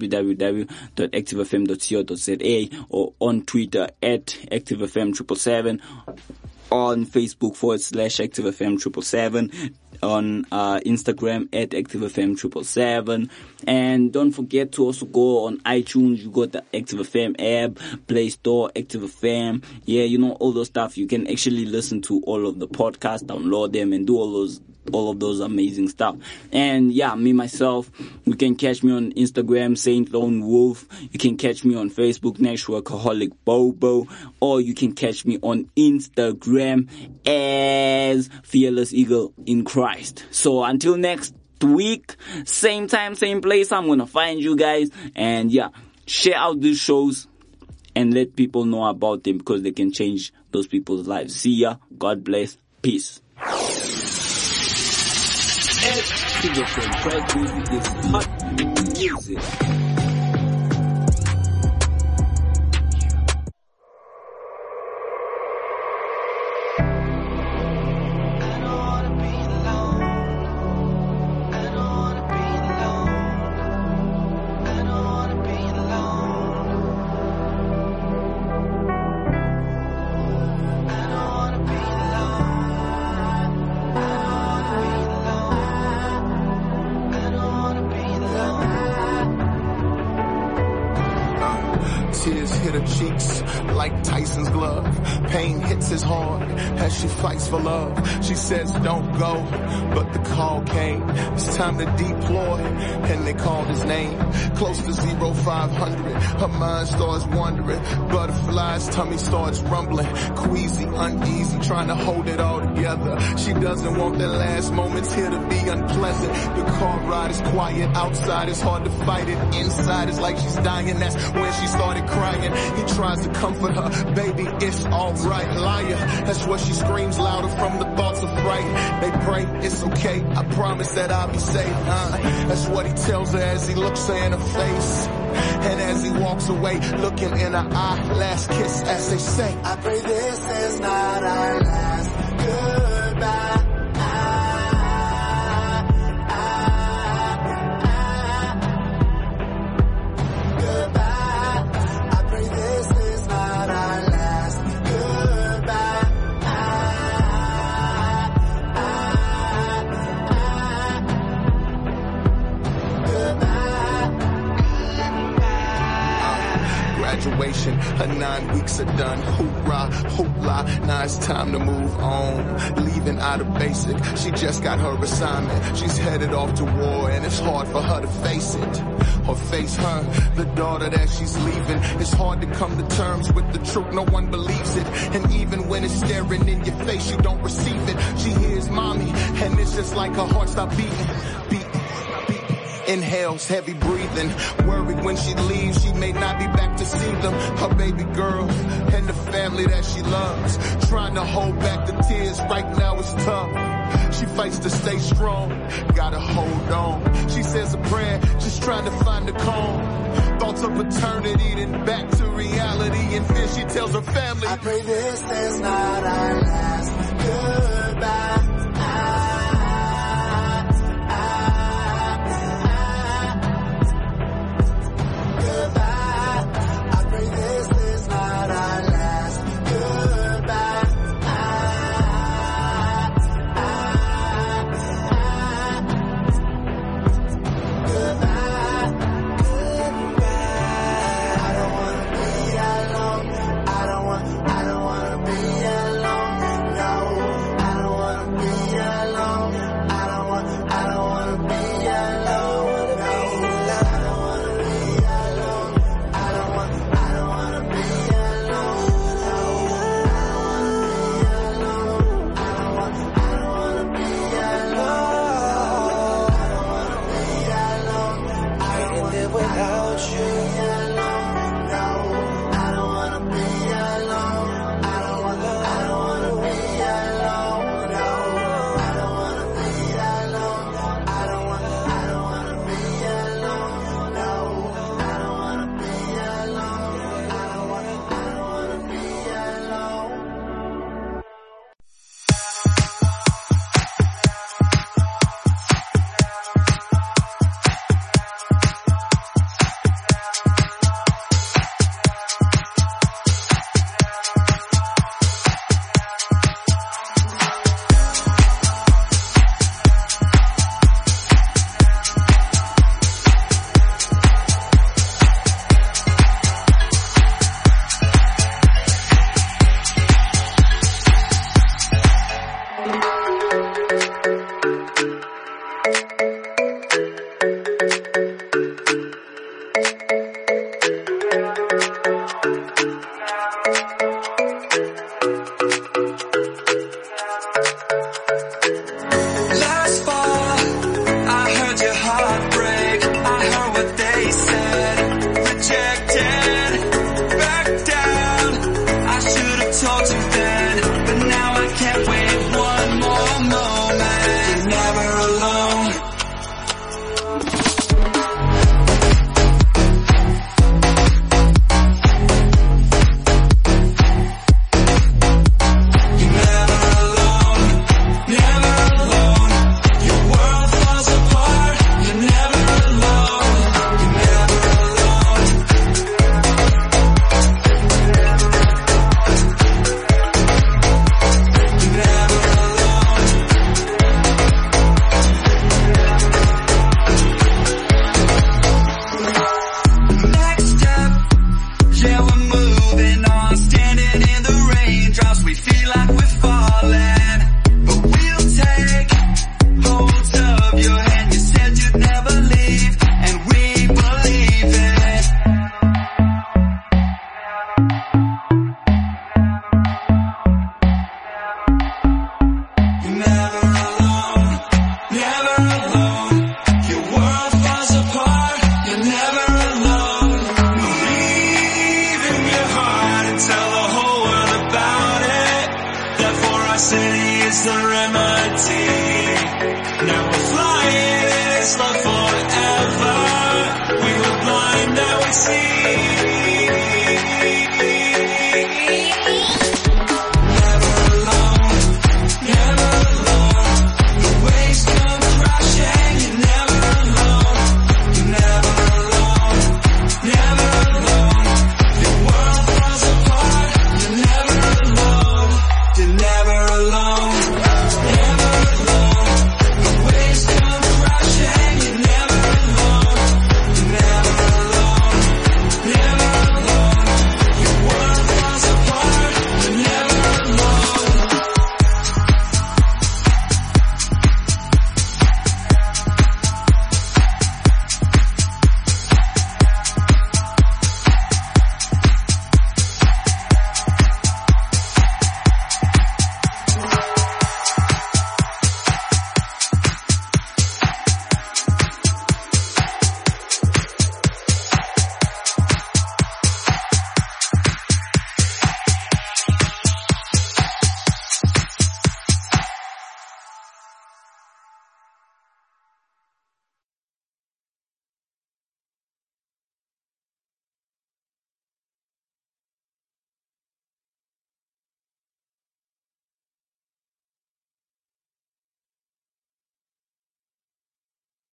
Speaker 1: www.activefm.co.za, or on Twitter at ActiveFM777, on Facebook /ActiveFM777, on Instagram at ActiveFM777. And don't forget to also go on iTunes. You got the Active FM app, Play Store, Active FM. Yeah, you know, all those stuff. You can actually listen to all of the podcasts, download them, and do all of those amazing stuff. And yeah, me myself, you can catch me on Instagram, Saint Lone Wolf. You can catch me on Facebook, Workaholic Bobo, or you can catch me on Instagram as Fearless Eagle in Christ. So until next week, same time, same place, I'm gonna find you guys. And yeah, share out these shows and let people know about them, because they can change those people's lives. See ya. God bless. Peace. Active FM is hot music.
Speaker 10: Tears hit her cheeks like Tyson's glove. Pain hits as hard as she fights for love. She says don't go, but the call came. It's time to deploy, and they called his name. Close to 0500, her mind starts wandering. Butterflies, tummy starts rumbling. Queasy, uneasy, trying to hold it all together. She doesn't want the last moments here to be unpleasant. The car ride is quiet, outside it's hard to fight it. Inside it's like she's dying, that's when she started crying. He tries to comfort her, baby, it's alright, liar. That's what she screams louder from the thoughts of fright. They pray, it's okay, I promise that I'll be safe. That's what he tells her as he looks her in her face. And as he walks away, looking in her eye, last kiss as they say, I pray this is not our last goodbye. graduation. Her 9 weeks are done. Hoorah, hoopla. Now it's time to move on. Leaving out of basic. She just got her assignment. She's headed off to war, and it's hard for her to face it. Or face her, the daughter that she's leaving. It's hard to come to terms with the truth. No one believes it. And even when it's staring in your face, you don't receive it. She hears mommy, and it's just like her heart stopped beating. Inhales, heavy breathing. Worried when she leaves, she may not be back to see them. Her baby girl and the family that she loves. Trying to hold back the tears, right now it's tough. She fights to stay strong, gotta hold on. She says a prayer, just trying to find a calm. Thoughts of eternity, then back to reality. And fear she tells her family,
Speaker 5: I pray this is not our last goodbye.
Speaker 11: is the remedy. Now we're flying and it's love forever. We were blind, now we see.